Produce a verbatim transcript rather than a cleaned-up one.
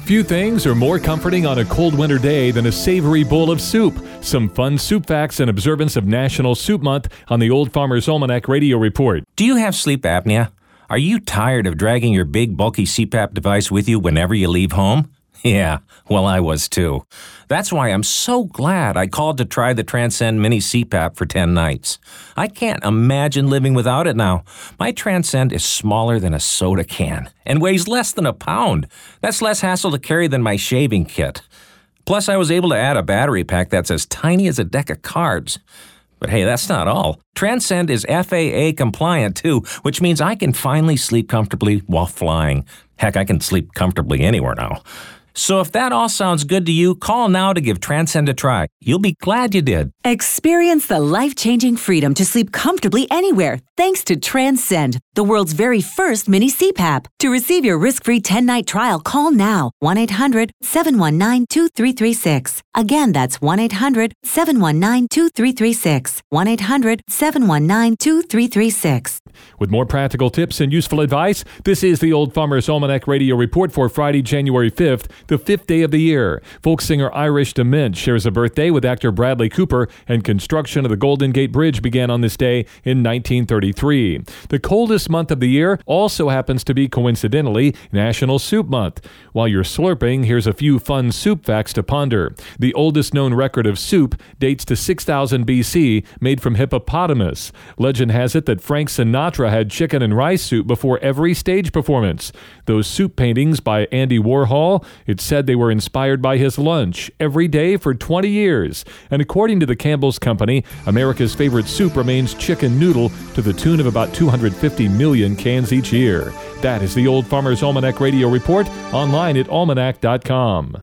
Few things are more comforting on a cold winter day than a savory bowl of soup. Some fun soup facts in observance of National Soup Month on the Old Farmer's Almanac Radio Report. Do you have sleep apnea? Are you tired of dragging your big, bulky C PAP device with you whenever you leave home? Yeah, well, I was too. That's why I'm so glad I called to try the Transcend Mini C PAP for ten nights. I can't imagine living without it now. My Transcend is smaller than a soda can and weighs less than a pound. That's less hassle to carry than my shaving kit. Plus, I was able to add a battery pack that's as tiny as a deck of cards. But hey, that's not all. Transcend is F A A compliant too, which means I can finally sleep comfortably while flying. Heck, I can sleep comfortably anywhere now. So if that all sounds good to you, call now to give Transcend a try. You'll be glad you did. Experience the life-changing freedom to sleep comfortably anywhere thanks to Transcend, the world's very first mini C PAP. To receive your risk-free ten-night trial, call now. one eight hundred seven one nine two three three six. Again, that's one eight hundred seven one nine two three three six. one eight hundred seven one nine two three three six. With more practical tips and useful advice, this is the Old Farmer's Almanac Radio Report for Friday, January fifth, the fifth day of the year. Folk singer Irish DeMint shares a birthday with actor Bradley Cooper, and construction of the Golden Gate Bridge began on this day in nineteen thirty-three. The coldest month of the year also happens to be, coincidentally, National Soup Month. While you're slurping, here's a few fun soup facts to ponder. The oldest known record of soup dates to six thousand B C, made from hippopotamus. Legend has it that Frank Sinatra had chicken and rice soup before every stage performance. Those soup paintings by Andy Warhol, it's said they were inspired by his lunch every day for twenty years. And according to the Campbell's Company, America's favorite soup remains chicken noodle to the tune of about two hundred fifty million cans each year. That is the Old Farmer's Almanac Radio Report, online at almanac dot com.